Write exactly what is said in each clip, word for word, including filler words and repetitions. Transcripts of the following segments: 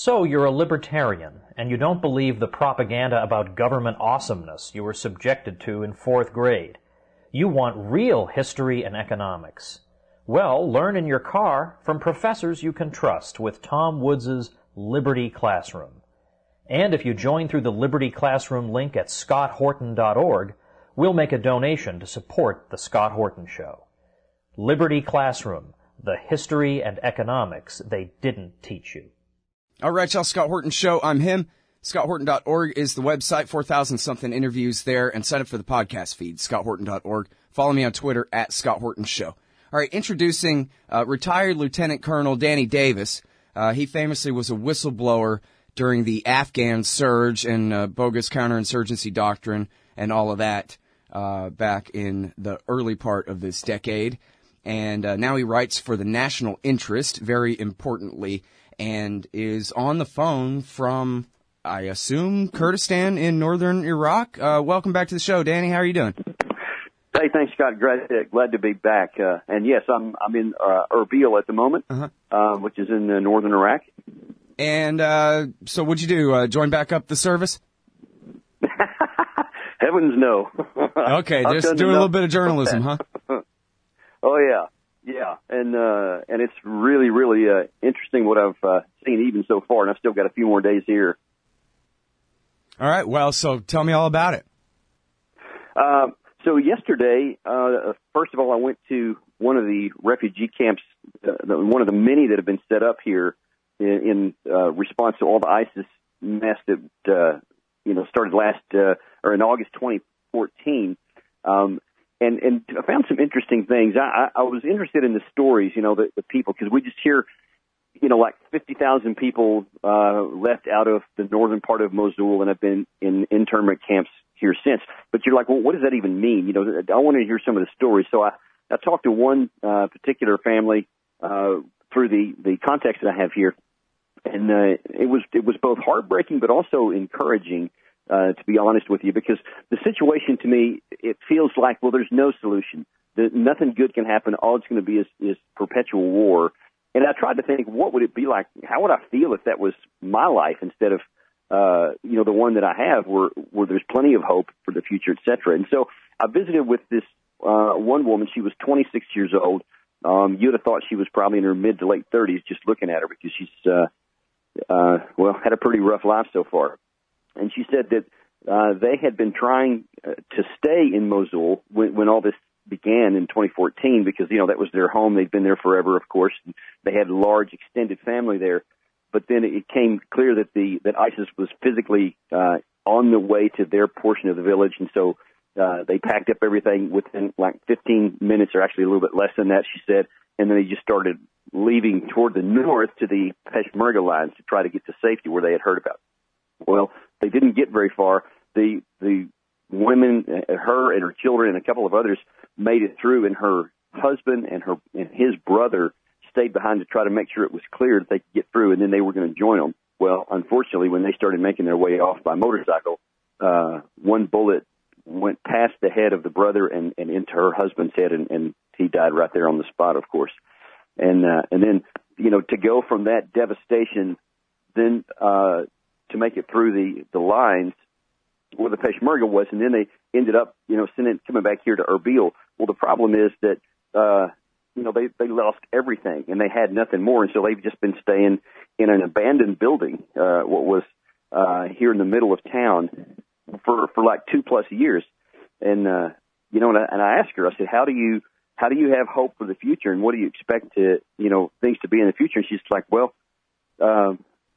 So you're a libertarian, and you don't believe the propaganda about government awesomeness you were subjected to in fourth grade. You want real history and economics. Well, learn in your car from professors you can trust with Tom Woods' Liberty Classroom. And if you join through the Liberty Classroom link at scott horton dot org, we'll make a donation to support The Scott Horton Show. Liberty Classroom, the history and economics they didn't teach you. All right, y'all, Scott Horton Show. I'm him. scott horton dot org is the website, four thousand something interviews there, and sign up for the podcast feed, scott horton dot org. Follow me on Twitter, at Scott Horton Show. All right, introducing uh, retired Lieutenant Colonel Danny Davis. Uh, he famously was a whistleblower during the Afghan surge and uh, bogus counterinsurgency doctrine and all of that uh, back in the early part of this decade. And uh, now he writes for the National Interest, very importantly, and is on the phone from, I assume, Kurdistan in northern Iraq. Uh, welcome back to the show, Danny. How are you doing? Hey, thanks, Scott. Glad, glad to be back. Uh, and yes, I'm I'm in uh, Erbil at the moment, uh-huh. uh, which is in uh, northern Iraq. And uh, so, what'd you do? Uh, join back up the service? Heavens, no. Okay, just doing a little bit of journalism, huh? Oh yeah. Yeah, and uh, and it's really, really uh, interesting what I've uh, seen even so far, and I've still got a few more days here. All right, well, so tell me all about it. Uh, so yesterday, uh, first of all, I went to one of the refugee camps, uh, the, one of the many that have been set up here in, in uh, response to all the ISIS mess that uh, you know started last uh, or in August twenty fourteen. Um, And, and I found some interesting things. I, I was interested in the stories, you know, the, the people, because we just hear, you know, like fifty thousand people uh, left out of the northern part of Mosul and have been in internment camps here since. But you're like, well, what does that even mean? You know, I want to hear some of the stories. So I, I talked to one uh, particular family uh, through the, the context that I have here, and uh, it was it was both heartbreaking but also encouraging. Uh, to be honest with you, because the situation to me, it feels like, well, there's no solution. The, nothing good can happen. All it's going to be is, is perpetual war. And I tried to think, what would it be like? How would I feel if that was my life instead of, uh, you know, the one that I have where, where there's plenty of hope for the future, et cetera. And so I visited with this uh, one woman. She was twenty-six years old. Um, you'd have thought she was probably in her mid to late thirties just looking at her because she's, uh, uh, well, had a pretty rough life so far. And she said that uh, they had been trying uh, to stay in Mosul when, when all this began in twenty fourteen because, you know, that was their home. They'd been there forever, of course. And they had a large extended family there. But then it came clear that the that ISIS was physically uh, on the way to their portion of the village. And so uh, they packed up everything within like fifteen minutes, or actually a little bit less than that, she said. And then they just started leaving toward the north to the Peshmerga lines to try to get to safety where they had heard about. Well, they didn't get very far. The the women, her and her children and a couple of others made it through, and her husband and her and his brother stayed behind to try to make sure it was clear that they could get through, and then they were going to join them. Well, unfortunately, when they started making their way off by motorcycle, uh, one bullet went past the head of the brother and, and into her husband's head, and, and he died right there on the spot, of course. And uh, and then, you know, to go from that devastation, then uh, to make it through the, the lines where the Peshmerga was, and then they ended up, you know, sending, coming back here to Erbil. Well, the problem is that, uh, you know, they, they lost everything, and they had nothing more, and so they've just been staying in an abandoned building, uh, what was uh, here in the middle of town for, for like two-plus years. And, uh, you know, and I, and I asked her, I said, how do you how do you have hope for the future, and what do you expect to, you know, things to be in the future? And she's like, well, um,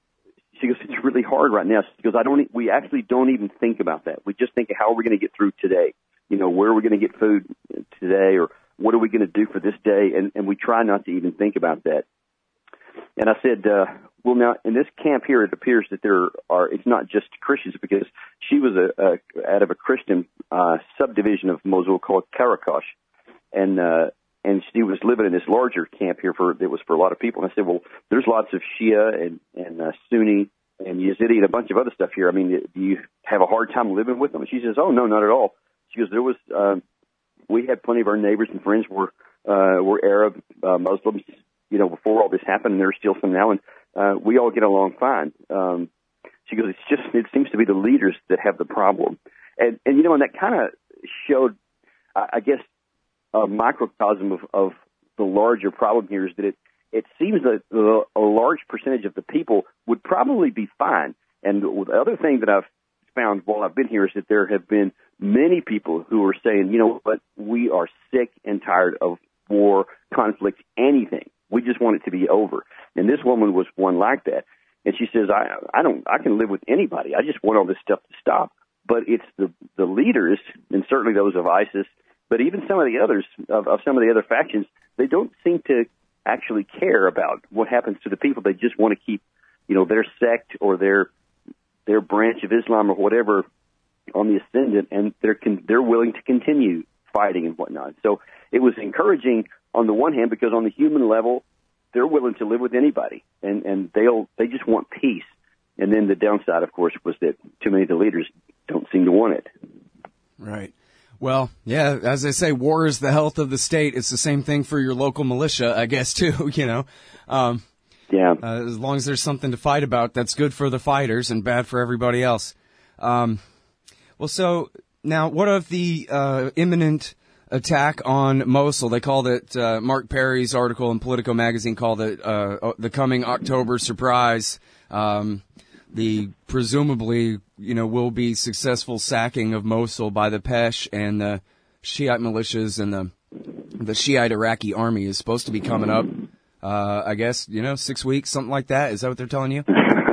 she goes, it's really hard right now. She goes, I don't, we actually don't even think about that. We just think, how are we going to get through today? You know, where are we going to get food today, or what are we going to do for this day? And, and we try not to even think about that. And I said, uh, well, now in this camp here, it appears that there are, it's not just Christians, because she was a, a out of a Christian uh, subdivision of Mosul called Karakosh. And, uh, and she was living in this larger camp here for, that was for a lot of people. And I said, well, there's lots of Shia and, and uh, Sunni and Yazidi and a bunch of other stuff here. I mean, do you have a hard time living with them? And she says, oh, no, not at all. She goes, there was, um, we had plenty of our neighbors and friends were, uh, were Arab, uh, Muslims, you know, before all this happened, and there's still some now. And uh, we all get along fine. Um, she goes, it's just, it seems to be the leaders that have the problem. And, and you know, and that kind of showed, I guess, a microcosm of, of the larger problem here is that it, it seems that a large percentage of the people would probably be fine. And the other thing that I've found while I've been here is that there have been many people who are saying, you know what, we are sick and tired of war, conflict, anything. We just want it to be over. And this woman was one like that. And she says, I, I don't, I can live with anybody. I just want all this stuff to stop. But it's the, the leaders, and certainly those of ISIS, but even some of the others, of, of some of the other factions, they don't seem to actually care about what happens to the people. They just want to keep, you know, their sect or their their branch of Islam or whatever on the ascendant, and they're con- they're willing to continue fighting and whatnot. So it was encouraging on the one hand because on the human level, they're willing to live with anybody, and and they'll they just want peace. And then the downside, of course, was that too many of the leaders don't seem to want it. Right. Well, yeah, as they say, war is the health of the state. It's the same thing for your local militia, I guess, too, you know. Um, yeah. Uh, as long as there's something to fight about, that's good for the fighters and bad for everybody else. Um, well, so now what of the uh, imminent attack on Mosul? They called it, uh, Mark Perry's article in Politico magazine called it uh, the coming October surprise. Um, the presumably, you know, will be successful sacking of Mosul by the Pesh and the Shiite militias and the the Shiite Iraqi army is supposed to be coming up, uh, I guess, you know, six weeks, something like that. Is that what they're telling you?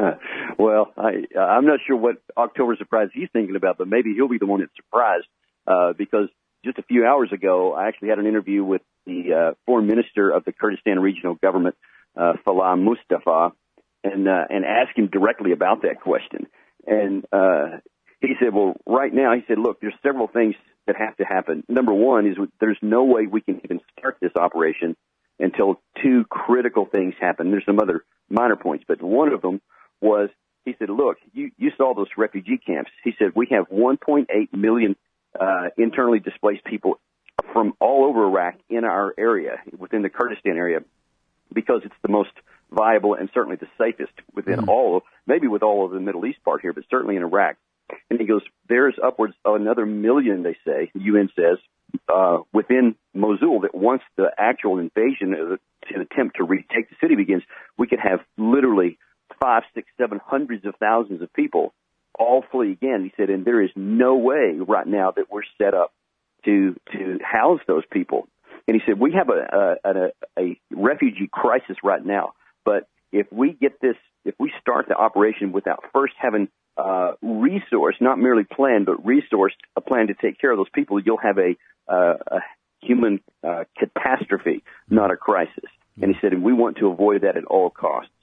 Well, I, I'm not sure what October surprise he's thinking about, but maybe he'll be the one that's surprised uh, because just a few hours ago, I actually had an interview with the uh, foreign minister of the Kurdistan regional government, uh, Falah Mustafa, and uh, and asked him directly about that question. And uh, he said, well, right now, he said, look, there's several things that have to happen. Number one is there's no way we can even start this operation until two critical things happen. There's some other minor points, but one of them was, he said, look, you, you saw those refugee camps. He said, we have one point eight million uh, internally displaced people from all over Iraq in our area, within the Kurdistan area, because it's the most viable and certainly the safest within mm-hmm. all of, maybe with all of the Middle East part here, but certainly in Iraq. And he goes, there's upwards of another million, they say, the U N says, uh, within Mosul, that once the actual invasion, uh, to attempt to retake the city begins, we could have literally five, six, seven hundreds of thousands of people all flee again. He said, and there is no way right now that we're set up to to house those people. And he said, we have a a, a, a refugee crisis right now. But if we get this, if we start the operation without first having uh, resource, not merely planned, but resourced a plan to take care of those people, you'll have a, uh, a human uh, catastrophe, not a crisis. And he said, and we want to avoid that at all costs.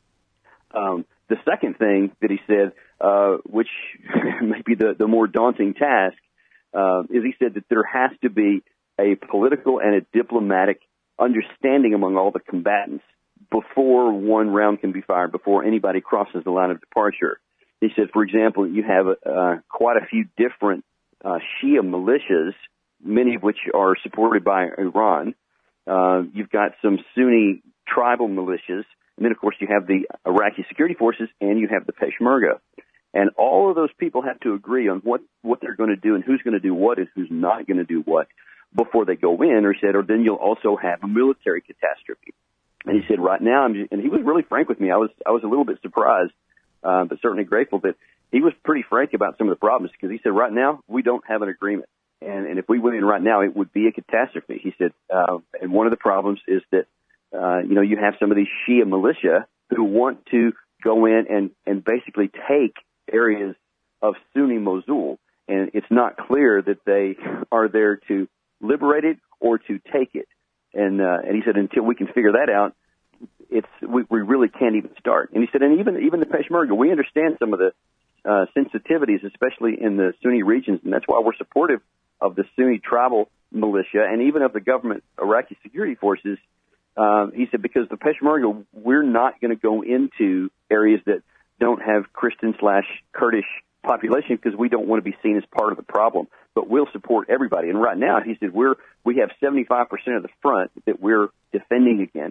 Um, the second thing that he said, uh, which may be the, the more daunting task, uh, is he said that there has to be a political and a diplomatic understanding among all the combatants before one round can be fired, before anybody crosses the line of departure. He said, for example, you have uh, quite a few different uh, Shia militias, many of which are supported by Iran. Uh, you've got some Sunni tribal militias, and then, of course, you have the Iraqi security forces, and you have the Peshmerga. And all of those people have to agree on what, what they're going to do and who's going to do what and who's not going to do what before they go in, or he said, or then you'll also have a military catastrophe. And he said, right now, I'm just, and he was really frank with me. I was I was a little bit surprised, uh, but certainly grateful that he was pretty frank about some of the problems, because he said, right now, we don't have an agreement. And, and if we went in right now, it would be a catastrophe. He said, uh, and one of the problems is that, uh, you know, you have some of these Shia militia who want to go in and, and basically take areas of Sunni Mosul. And it's not clear that they are there to liberate it or to take it. And uh, and he said, until we can figure that out, it's we, we really can't even start. And he said, and even even the Peshmerga, we understand some of the uh, sensitivities, especially in the Sunni regions, and that's why we're supportive of the Sunni tribal militia and even of the government Iraqi security forces. Uh, he said, because the Peshmerga, we're not going to go into areas that don't have Christian slash Kurdish population, because we don't want to be seen as part of the problem, but we'll support everybody. And right now, he said, we're, we have seventy-five percent of the front that we're defending against.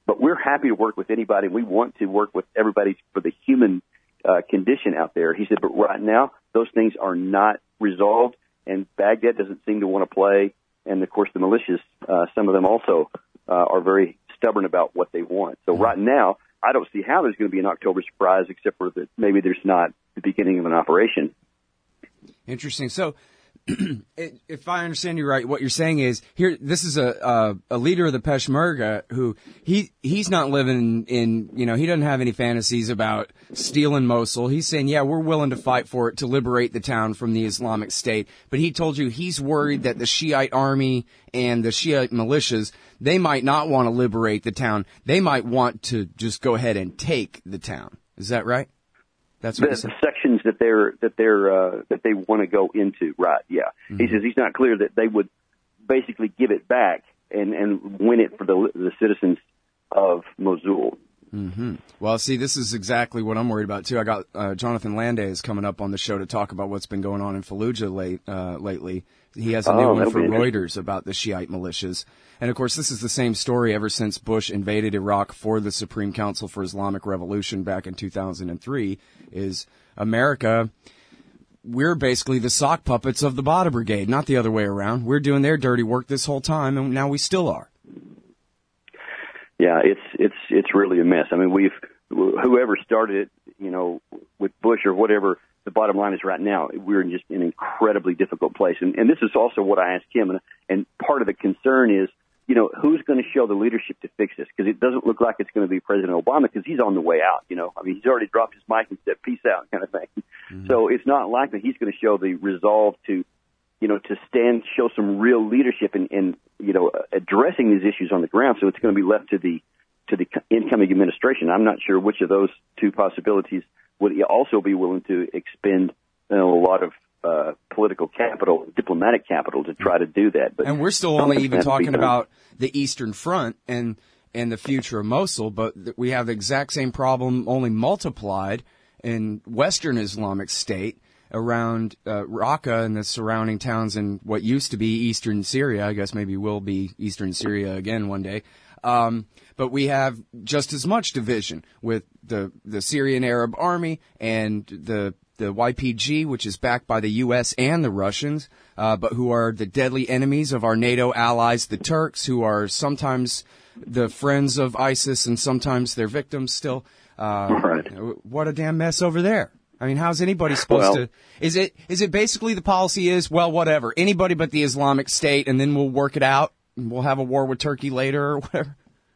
but we're happy to work with anybody. We want to work with everybody for the human uh, condition out there. He said, but right now, those things are not resolved, and Baghdad doesn't seem to want to play. And, of course, the militias, uh, some of them also uh, are very stubborn about what they want. So right now, I don't see how there's going to be an October surprise, except for that maybe there's not the beginning of an operation. Interesting. So, if I understand you right, what you're saying is here. This is a a, a leader of the Peshmerga who he he's not living in, you know, he doesn't have any fantasies about stealing Mosul. He's saying, yeah, we're willing to fight for it to liberate the town from the Islamic State. But he told you he's worried that the Shiite army and the Shiite militias, they might not want to liberate the town. They might want to just go ahead and take the town. Is that right? That's what the, the sections that they're that they're uh, that they want to go into, right? Yeah, mm-hmm. He says he's not clear that they would basically give it back and, and win it for the the citizens of Mosul. Mm-hmm. Well, see, this is exactly what I'm worried about too. I got uh, Jonathan Landes coming up on the show to talk about what's been going on in Fallujah late uh, lately. He has a new oh, one for Reuters about the Shiite militias. And, of course, this is the same story ever since Bush invaded Iraq for the Supreme Council for Islamic Revolution back in two thousand three, is America, we're basically the sock puppets of the Badr Brigade, not the other way around. We're doing their dirty work this whole time, and now we still are. Yeah, it's it's it's really a mess. I mean, we've whoever started it, you know, with Bush or whatever, the bottom line is right now we're in just an incredibly difficult place. And, and this is also what I asked him, and, and part of the concern is, you know, who's going to show the leadership to fix this? Because it doesn't look like it's going to be President Obama, because he's on the way out, you know. I mean, he's already dropped his mic and said, peace out, kind of thing. Mm-hmm. So it's not likely he's going to show the resolve to, you know, to stand, show some real leadership in, in, you know, addressing these issues on the ground. So it's going to be left to the to the incoming administration. I'm not sure which of those two possibilities would also be willing to expend, you know, a lot of uh, political capital, diplomatic capital to try to do that. But and we're still only even talking about the Eastern Front and and the future of Mosul, but we have the exact same problem, only multiplied in Western Islamic State around uh, Raqqa and the surrounding towns in what used to be Eastern Syria. I guess maybe will be Eastern Syria again one day. Um, but we have just as much division with the, the Syrian Arab Army and the the Y P G, which is backed by the U S and the Russians, uh, but who are the deadly enemies of our NATO allies, the Turks, who are sometimes the friends of ISIS and sometimes their victims still. Uh, right. What a damn mess over there. I mean, how's anybody supposed well, to, is it, is it basically the policy is, well, whatever, anybody but the Islamic State, and then we'll work it out and we'll have a war with Turkey later or whatever?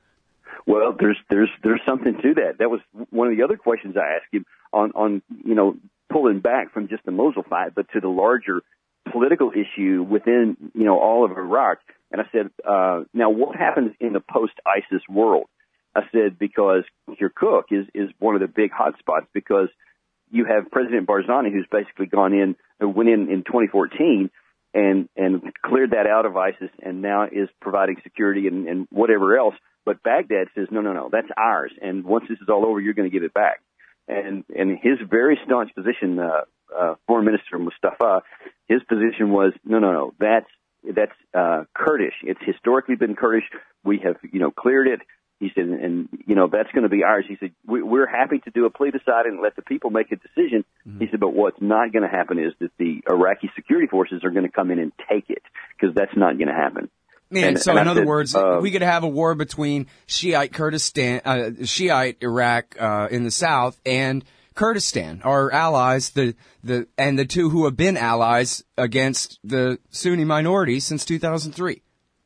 Well, there's, there's, there's something to that. That was one of the other questions I asked him on, on, you know, pulling back from just the Mosul fight, but to the larger political issue within, you know, all of Iraq. And I said, uh, now what happens in the post-ISIS world? I said, because Kirkuk is, is one of the big hot spots, because you have President Barzani, who's basically gone in, went in in twenty fourteen and, and cleared that out of ISIS and now is providing security and, and whatever else. But Baghdad says, no, no, no, that's ours. And once this is all over, you're going to give it back. And, and his very staunch position, uh, uh, Foreign Minister Mustafa, his position was, no, no, no, that's, that's, uh, Kurdish. It's historically been Kurdish. We have, you know, cleared it. He said, and, you know, that's going to be ours. He said, we, we're happy to do a plebiscite and let the people make a decision. Mm-hmm. He said, but what's not going to happen is that the Iraqi security forces are going to come in and take it, because that's not going to happen. Man, and, so and in I other said, words, uh, we could have a war between Shiite Kurdistan, uh, Shiite Iraq uh, in the south and Kurdistan, our allies, the the and the two who have been allies against the Sunni minority since two thousand three.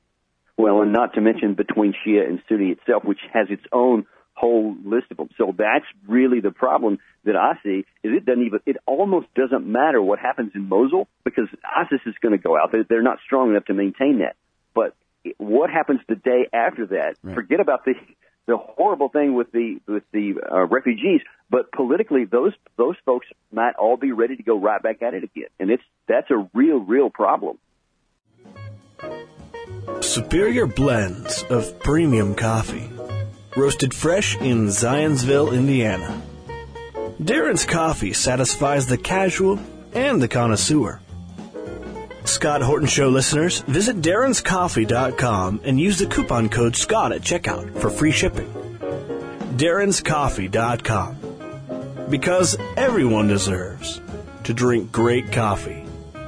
Well, and not to mention between Shia and Sunni itself, which has its own whole list of them. So that's really the problem that I see, is it doesn't even, it almost doesn't matter what happens in Mosul, because ISIS is going to go out. They're, they're not strong enough to maintain that. But what happens the day after that? Right. Forget about the the horrible thing with the with the uh, refugees, but politically, those those folks might all be ready to go right back at it again, and it's that's a real, real problem. Superior blends of premium coffee, roasted fresh in Zionsville, Indiana. Darren's Coffee satisfies the casual and the connoisseur. Scott Horton Show listeners, visit darrens coffee dot com and use the coupon code SCOTT at checkout for free shipping. Darren's Coffee dot com. Because everyone deserves to drink great coffee.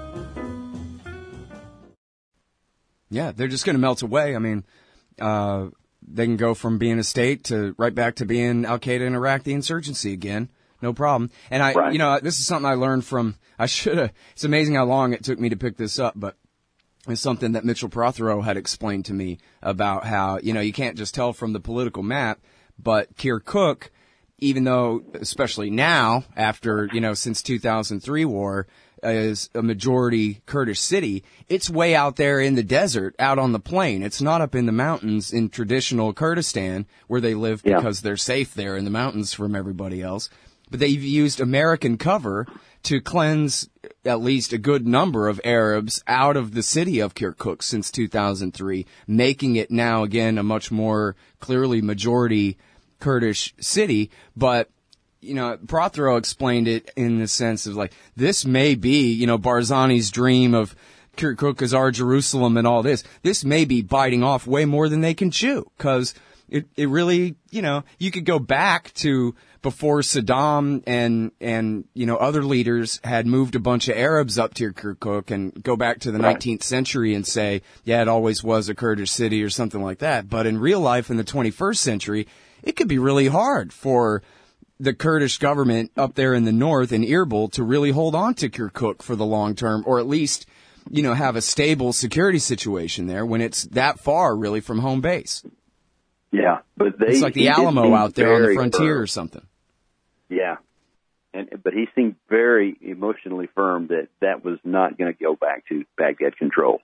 Yeah, they're just going to melt away. I mean, uh, they can go from being a state to right back to being Al-Qaeda in Iraq, the insurgency again. No problem. And I, Right. you know, this is something I learned from, I should have, it's amazing how long it took me to pick this up, but it's something that Mitchell Prothero had explained to me about how, you know, you can't just tell from the political map, but Kirkuk, even though, especially now, after, you know, since two thousand three war, is a majority Kurdish city, it's way out there in the desert, out on the plain. It's not up in the mountains in traditional Kurdistan where they live Yeah. because they're safe there in the mountains from everybody else. But they've used American cover to cleanse at least a good number of Arabs out of the city of Kirkuk since two thousand three, making it now again a much more clearly majority Kurdish city. But, you know, Prothero explained it in the sense of like, this may be, you know, Barzani's dream of Kirkuk as our Jerusalem and all this. This may be biting off way more than they can chew, because it, it really, you know, you could go back to before Saddam and, and, you know, other leaders had moved a bunch of Arabs up to Kirkuk and go back to the Right. nineteenth century and say, yeah, it always was a Kurdish city or something like that. But in real life in the twenty-first century, it could be really hard for the Kurdish government up there in the north in Erbil to really hold on to Kirkuk for the long term, or at least, you know, have a stable security situation there when it's that far really from home base. Yeah, but they It's like the he did Alamo seem out there on the very frontier firm. or something. Yeah, and but he seemed very emotionally firm that that was not going to go back to Baghdad control.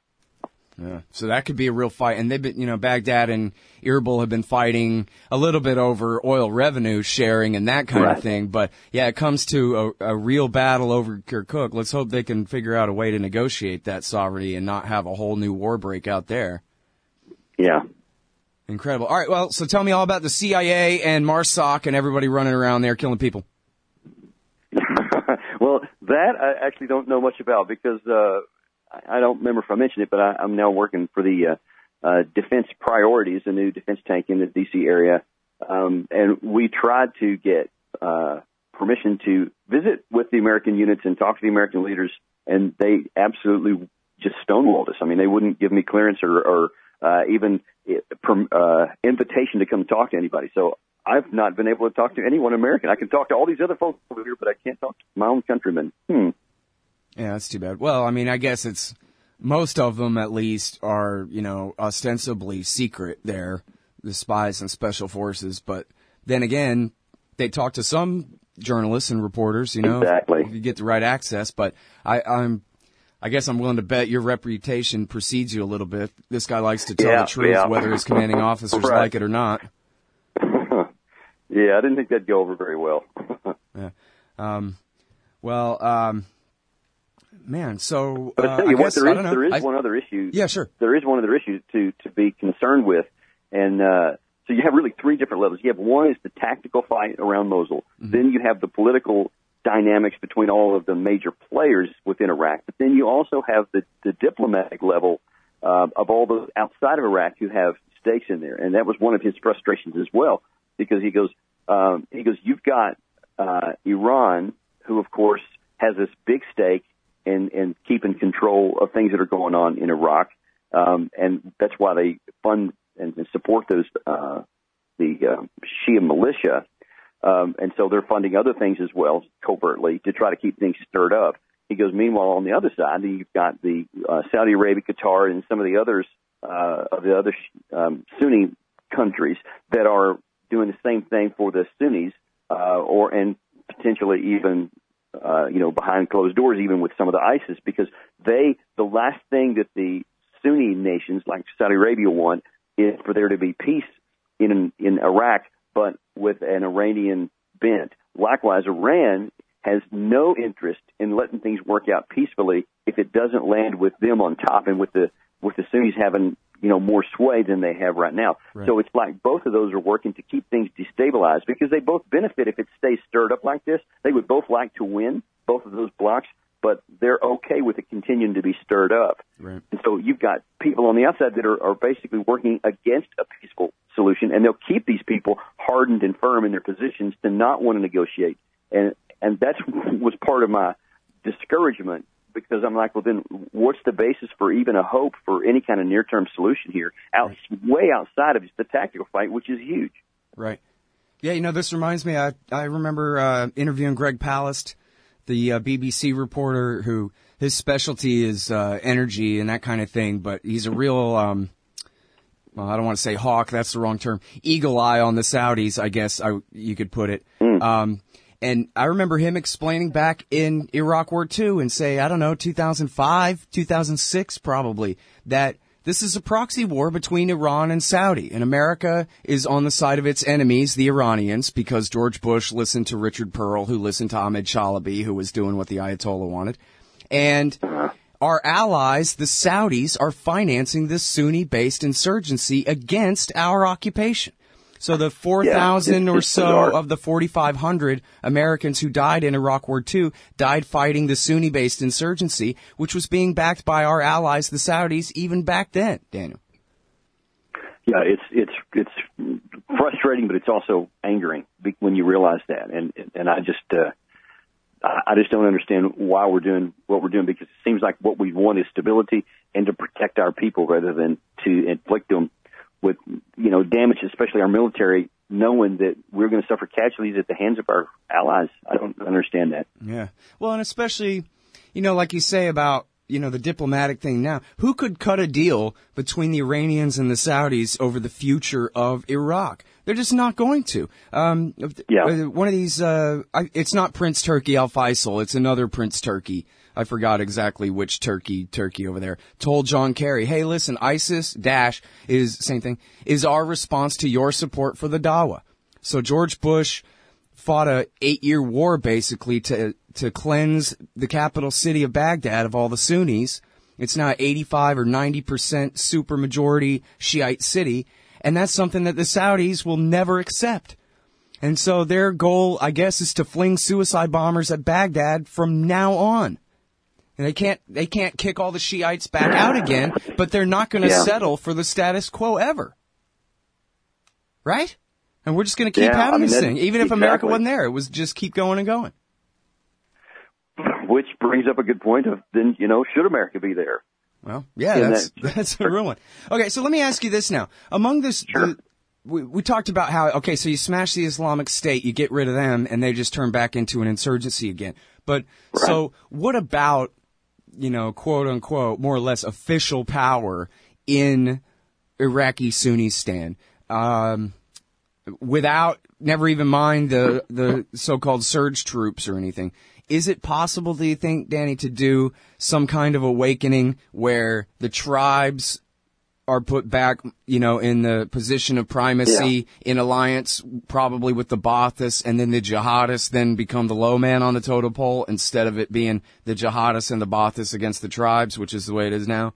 Yeah. So that could be a real fight. And they've been, you know, Baghdad and Erbil have been fighting a little bit over oil revenue sharing and that kind Right. of thing. But yeah, it comes to a, a real battle over Kirkuk. Let's hope they can figure out a way to negotiate that sovereignty and not have a whole new war break out there. Yeah. Incredible. All right. Well, so tell me all about the C I A and MARSOC and everybody running around there killing people. Well, that I actually don't know much about because uh, I don't remember if I mentioned it, but I, I'm now working for the uh, uh, Defense Priorities, a new defense tank in the D C area, um, and we tried to get uh, permission to visit with the American units and talk to the American leaders, and they absolutely just stonewalled us. I mean, they wouldn't give me clearance or, or uh, even uh, invitation to come talk to anybody. So I've not been able to talk to anyone American. I can talk to all these other folks over here, but I can't talk to my own countrymen. Hmm. Yeah, that's too bad. Well, I mean, I guess it's most of them at least are, you know, ostensibly secret there, the spies and special forces. But then again, they talk to some journalists and reporters, you know, Exactly. if you get the right access. But I, I'm, I guess I'm willing to bet your reputation precedes you a little bit. This guy likes to tell Yeah, the truth, yeah. whether his commanding officers Right. like it or not. Yeah, I didn't think that'd go over very well. Yeah. Um, well, um, man, so But uh, I tell you I what, guess, there I is don't know. there is I- one other issue. Yeah, sure. There is one other issue to to be concerned with, and uh, so you have really three different levels. You have one is the tactical fight around Mosul. Mm-hmm. Then you have the political dynamics between all of the major players within Iraq. But then you also have the the diplomatic level uh, of all those outside of Iraq who have stakes in there, and that was one of his frustrations as well, because he goes um, he goes you've got uh, Iran, who of course has this big stake in, in keeping control of things that are going on in Iraq, um, and that's why they fund and, and support those uh, the uh, Shia militia, um, and so they're funding other things as well covertly to try to keep things stirred up. He goes, meanwhile, on the other side, you've got the uh, Saudi Arabia, Qatar, and some of the others uh, of the other um, Sunni countries that are doing the same thing for the Sunnis, uh, or and potentially even uh, you know behind closed doors, even with some of the ISIS, because they the last thing that the Sunni nations like Saudi Arabia want is for there to be peace in in Iraq, but with an Iranian bent. Likewise, Iran has no interest in letting things work out peacefully if it doesn't land with them on top and with the with the Sunnis having you know more sway than they have right now. Right. So it's like both of those are working to keep things destabilized, because they both benefit if it stays stirred up like this. They would both like to win, both of those blocks, but they're okay with it continuing to be stirred up. Right. And so you've got people on the outside that are, are basically working against a peaceful solution, and they'll keep these people hardened and firm in their positions to not want to negotiate. And and that was part of my discouragement, because I'm like, well, then what's the basis for even a hope for any kind of near-term solution here, out, way outside of just the tactical fight, which is huge. Right. Yeah, you know, this reminds me, I, I remember uh, interviewing Greg Palast, the uh, B B C reporter, who his specialty is uh, energy and that kind of thing, but he's a real, um, well, I don't want to say hawk, that's the wrong term, eagle eye on the Saudis, I guess I, you could put it. Mm. Um, and I remember him explaining back in Iraq War Two and say, I don't know, two thousand five, two thousand six probably, that this is a proxy war between Iran and Saudi, and America is on the side of its enemies, the Iranians, because George Bush listened to Richard Pearl, who listened to Ahmed Chalabi, who was doing what the Ayatollah wanted. And our allies, the Saudis, are financing this Sunni-based insurgency against our occupation. So the four thousand yeah, or so bizarre. Of the forty-five hundred Americans who died in Iraq War Two died fighting the Sunni-based insurgency, which was being backed by our allies, the Saudis, even back then, Daniel. Yeah, it's it's it's frustrating, but it's also angering when you realize that. And and I just uh, I just don't understand why we're doing what we're doing, because it seems like what we want is stability and to protect our people rather than to inflict them with, you know, damage, especially our military, knowing that we're going to suffer casualties at the hands of our allies. I don't understand that. Yeah. Well, and especially, you know, like you say about, you know, the diplomatic thing now, who could cut a deal between the Iranians and the Saudis over the future of Iraq? They're just not going to. Um, yeah. One of these, uh, it's not Prince Turki Al Faisal, it's another Prince Turki. I forgot exactly which Turkey, Turkey over there, told John Kerry, hey, listen, ISIS dash is, same thing, is our response to your support for the Dawa. So George Bush fought a eight-year war, basically, to to cleanse the capital city of Baghdad of all the Sunnis. It's now eighty-five or ninety percent supermajority Shiite city, and that's something that the Saudis will never accept. And so their goal, I guess, is to fling suicide bombers at Baghdad from now on. And they can't, they can't kick all the Shiites back out again, but they're not going to yeah. settle for the status quo ever. Right? And we're just going to keep yeah, having I mean, this thing. Even if exactly. America wasn't there, it was just keep going and going. Which brings up a good point of, then, you know, should America be there? Well, yeah, and that's, that, that's a real one. Okay, so let me ask you this now. Among this, sure. the, we, we talked about how, okay, so you smash the Islamic State, you get rid of them, and they just turn back into an insurgency again. But, right. so what about, you know, quote unquote, more or less official power in Iraqi Sunnistan, um, without, never even mind the, the so-called surge troops or anything. Is it possible, do you think, Danny, to do some kind of awakening where the tribes are put back, you know, in the position of primacy yeah. in alliance probably with the Ba'athists, and then the jihadists then become the low man on the totem pole instead of it being the jihadists and the Ba'athists against the tribes, which is the way it is now?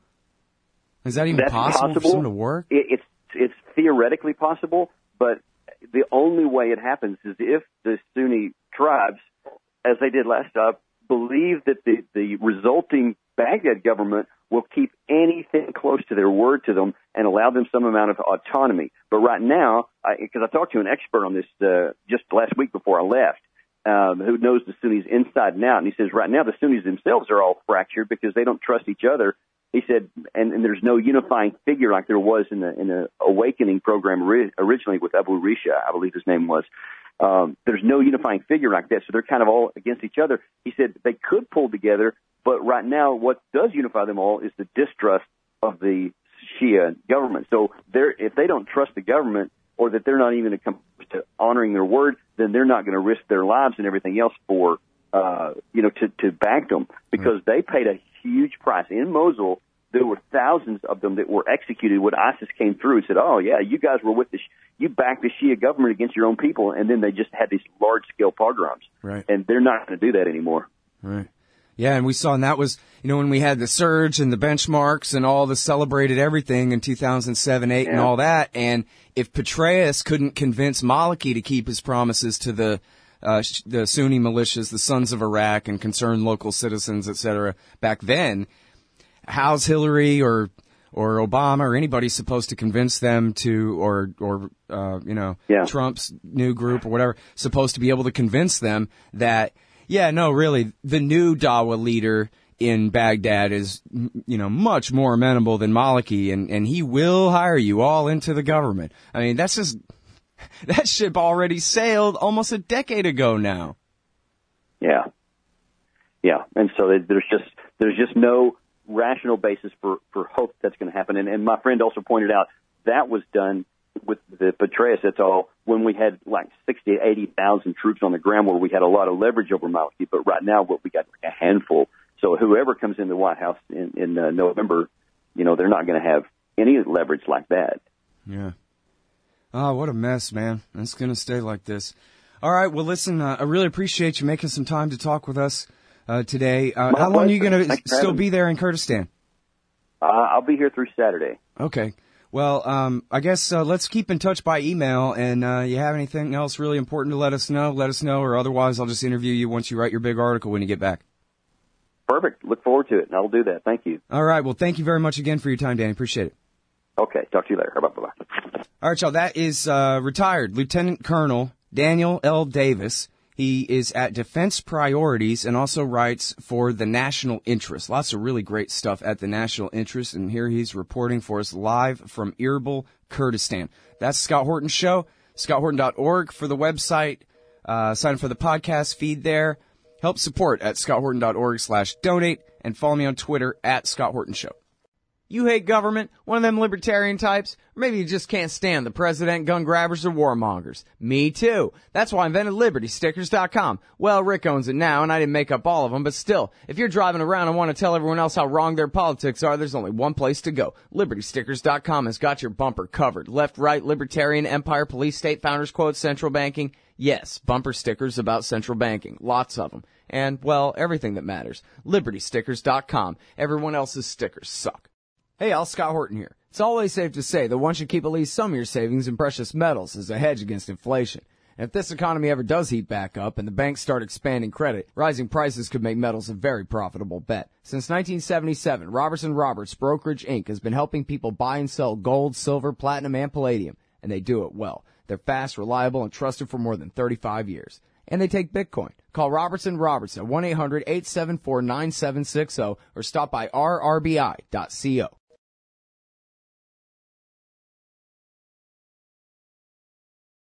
Is that even That's possible, possible for something to work? It, it's, it's theoretically possible, but the only way it happens is if the Sunni tribes, as they did last time, believe that the, the resulting Baghdad government will keep anything close to their word to them and allow them some amount of autonomy. But right now, because I, I talked to an expert on this uh, just last week before I left, um, who knows the Sunnis inside and out, and he says right now the Sunnis themselves are all fractured because they don't trust each other. He said, and, and there's no unifying figure like there was in the in the awakening program ri- originally with Abu Risha, I believe his name was. Um, there's no unifying figure like that, so they're kind of all against each other. He said they could pull together, but right now what does unify them all is the distrust of the Shia government. So they're, if they don't trust the government, or that they're not even going to come to honoring their word, then they're not going to risk their lives and everything else for, uh, you know, to, to back them, because they paid a huge price. In Mosul, there were thousands of them that were executed when ISIS came through and said, oh, yeah, you guys were with the, you backed the Shia government against your own people, and then they just had these large-scale pogroms. Right. And they're not going to do that anymore. Right. Yeah, and we saw, and that was, you know, when we had the surge and the benchmarks and all the celebrated everything in two thousand seven, eight, yeah. and all that, and if Petraeus couldn't convince Maliki to keep his promises to the uh, the Sunni militias, the Sons of Iraq, and concerned local citizens, et cetera, back then, how's Hillary or or Obama or anybody's supposed to convince them to, or, or, uh, you know, yeah. Trump's new group or whatever, supposed to be able to convince them that, yeah, no, really, the new Dawa leader in Baghdad is, you know, much more amenable than Maliki, and, and he will hire you all into the government. I mean, that's just, that ship already sailed almost a decade ago now. Yeah. Yeah. And so there's just, there's just no rational basis for, for hope that's going to happen. And, and my friend also pointed out that was done with the Petraeus et al. When we had like sixty, eighty thousand troops on the ground where we had a lot of leverage over Maliki. But right now, what we got like a handful. So whoever comes in the White House in, in uh, November, you know, they're not going to have any leverage like that. Yeah. Oh, what a mess, man. It's going to stay like this. All right. Well, listen, uh, I really appreciate you making some time to talk with us uh, today. Uh, how long are you going to still be there in Kurdistan? Uh, I'll be here through Saturday. Okay. Well, um, I guess uh, let's keep in touch by email, and uh, you have anything else really important to let us know, let us know, or otherwise I'll just interview you once you write your big article when you get back. Perfect. Look forward to it, and I'll do that. Thank you. All right. Well, thank you very much again for your time, Danny. Appreciate it. Okay. Talk to you later. Bye-bye. All right, y'all. That is uh, retired Lieutenant Colonel Daniel L. Davis. He is at Defense Priorities and also writes for The National Interest. Lots of really great stuff at The National Interest, and here he's reporting for us live from Erbil, Kurdistan. That's Scott Horton Show, scott horton dot org for the website. Uh, sign up for the podcast feed there. Help support at scott horton dot org slash donate, and follow me on Twitter at Scott Horton Show. You hate government? One of them libertarian types? Or maybe you just can't stand the president, gun grabbers, or warmongers. Me too. That's why I invented Liberty Stickers dot com. Well, Rick owns it now, and I didn't make up all of them, but still, if you're driving around and want to tell everyone else how wrong their politics are, there's only one place to go. Liberty Stickers dot com has got your bumper covered. Left, right, libertarian, empire, police, state, founders quote, central banking. Yes, bumper stickers about central banking. Lots of them. And, well, everything that matters. Liberty Stickers dot com. Everyone else's stickers suck. Hey, Al, Scott Horton here. It's always safe to say that one should keep at least some of your savings in precious metals as a hedge against inflation. And if this economy ever does heat back up and the banks start expanding credit, rising prices could make metals a very profitable bet. Since nineteen seventy-seven, Robertson Roberts Brokerage Incorporated has been helping people buy and sell gold, silver, platinum, and palladium, and they do it well. They're fast, reliable, and trusted for more than thirty-five years. And they take Bitcoin. Call Robertson Roberts at one eight hundred eight seven four nine seven six zero or stop by r r b i dot co.